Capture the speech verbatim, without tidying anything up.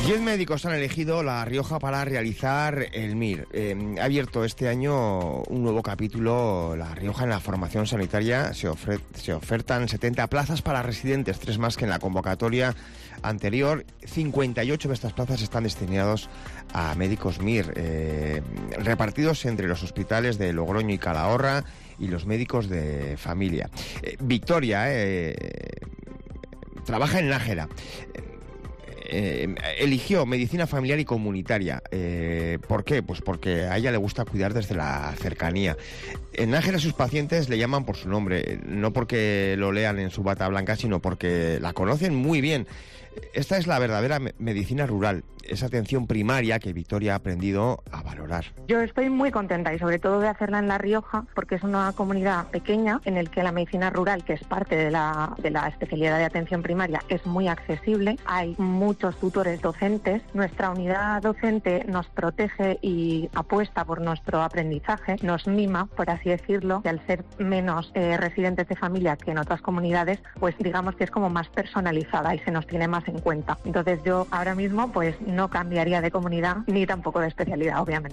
Diez médicos han elegido La Rioja para realizar el M I R. Eh, ha abierto este año un nuevo capítulo, La Rioja, en la formación sanitaria. Se, ofre- se ofertan setenta plazas para residentes, tres más que en la convocatoria anterior. cincuenta y ocho de estas plazas están destinados a médicos M I R, eh, repartidos entre los hospitales de Logroño y Calahorra y los médicos de familia. Eh, Victoria eh, trabaja en Nájera. Eh, eligió medicina familiar y comunitaria. Eh, ¿Por qué? Pues porque a ella le gusta cuidar desde la cercanía. En Nájera sus pacientes le llaman por su nombre, no porque lo lean en su bata blanca, sino porque la conocen muy bien. Esta es la verdadera me- medicina rural, esa atención primaria que Victoria ha aprendido a valorar. Yo estoy muy contenta y sobre todo de hacerla en La Rioja porque es una comunidad pequeña en el que la medicina rural, que es parte de la, de la especialidad de atención primaria, es muy accesible. Hay muchos tutores docentes. Nuestra unidad docente nos protege y apuesta por nuestro aprendizaje, nos mima, por así decirlo, y al ser menos eh, residentes de familia que en otras comunidades, pues digamos que es como más personalizada y se nos tiene más en cuenta. Entonces yo ahora mismo pues no cambiaría de comunidad ni tampoco de especialidad, obviamente.